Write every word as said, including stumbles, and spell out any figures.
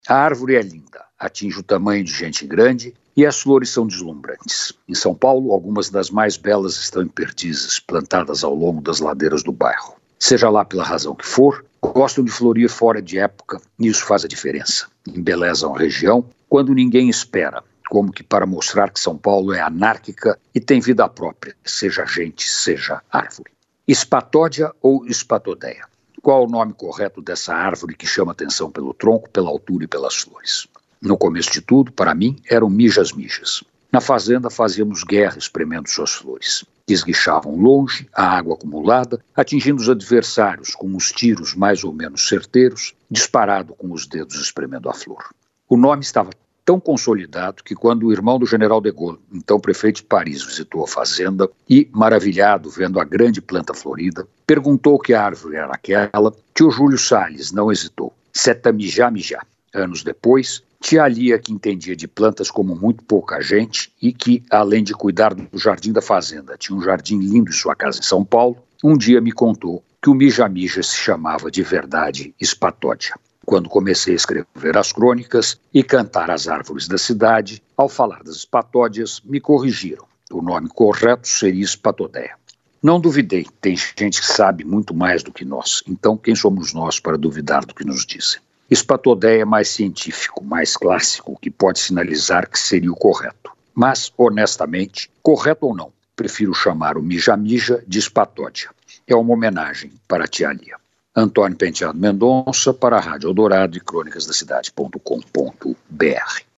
A árvore é linda, atinge o tamanho de gente grande e as flores são deslumbrantes. Em São Paulo, algumas das mais belas estão em perdizes, plantadas ao longo das ladeiras do bairro. Seja lá pela razão que for, gostam de florir fora de época e isso faz a diferença. Embelezam a região quando ninguém espera, como que para mostrar que São Paulo é anárquica e tem vida própria, seja gente, seja árvore. Espatódia ou espatodeia? Qual o nome correto dessa árvore que chama atenção pelo tronco, pela altura e pelas flores? No começo de tudo, para mim, eram mijas-mijas. Na fazenda fazíamos guerra espremendo suas flores, que esguichavam longe a água acumulada, atingindo os adversários com os tiros mais ou menos certeiros, disparado com os dedos espremendo a flor. O nome estava tão consolidado que quando o irmão do general de Gaulle, então prefeito de Paris, visitou a fazenda e, maravilhado vendo a grande planta florida, perguntou que árvore era aquela, tio Júlio Salles não hesitou. Setamijá-mijá. Anos depois, tia Lia, que entendia de plantas como muito pouca gente e que, além de cuidar do jardim da fazenda, tinha um jardim lindo em sua casa em São Paulo, um dia me contou que o mija-mija se chamava de verdade espatódia. Quando comecei a escrever as crônicas e cantar as árvores da cidade, ao falar das espatódias, me corrigiram. O nome correto seria espatodeia. Não duvidei, tem gente que sabe muito mais do que nós, então quem somos nós para duvidar do que nos dizem? Espatodeia é mais científico, mais clássico, que pode sinalizar que seria o correto. Mas, honestamente, correto ou não, prefiro chamar o mija-mija de espatódia. É uma homenagem para a tia Lia. Antônio Penteado Mendonça para a Rádio Eldorado e crônicas da cidade ponto com ponto br.